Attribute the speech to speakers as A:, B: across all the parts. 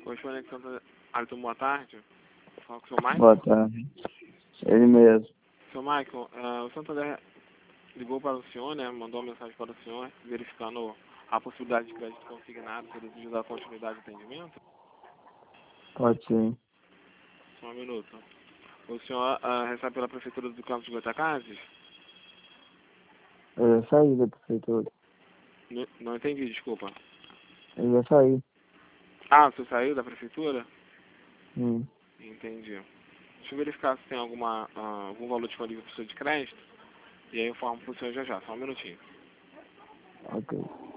A: Correspondente Santo Arthur, boa tarde. Fala com o seu Michael.
B: Boa tarde. Ele mesmo.
A: Seu Michael, o Santander ligou para o senhor, né? Mandou uma mensagem para o senhor, verificando a possibilidade de crédito consignado, se ele deseja dar continuidade de atendimento.
B: Pode ser.
A: Só um minuto. O senhor recebe pela Prefeitura do Campo de Goitacazes?
B: Eu já saí da prefeitura.
A: Não entendi, desculpa.
B: Eu já saí.
A: Ah, o senhor saiu da Prefeitura?
B: Sim.
A: Entendi. Deixa eu verificar se tem algum valor disponível para o senhor de crédito. E aí eu informo para o senhor já. Só um minutinho.
B: Ok.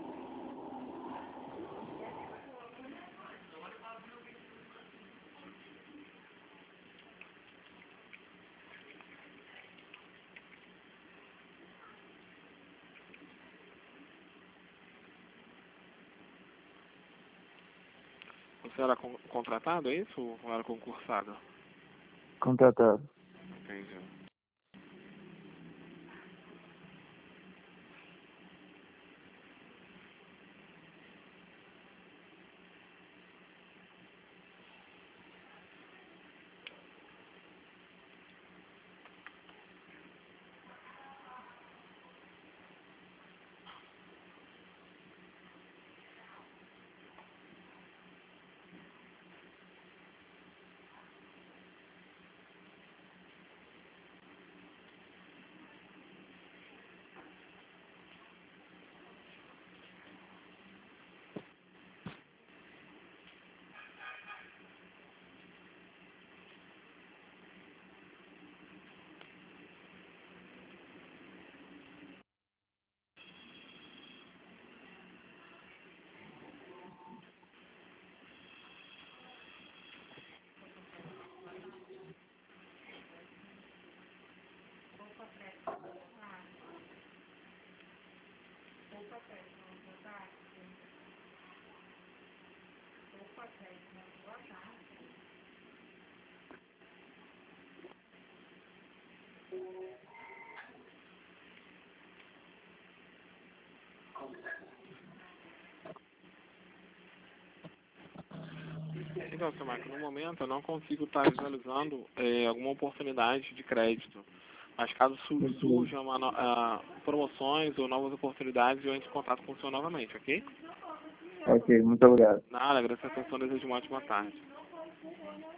A: O senhor era contratado, é isso? Ou era concursado?
B: Contratado.
A: Entendi. Então, seu Michael, no momento eu não consigo estar visualizando alguma oportunidade de crédito. Mas caso surjam promoções ou novas oportunidades, eu entro em contato com o senhor novamente, ok?
B: Ok, muito obrigado.
A: Nada, agradeço a atenção, desejo uma ótima tarde.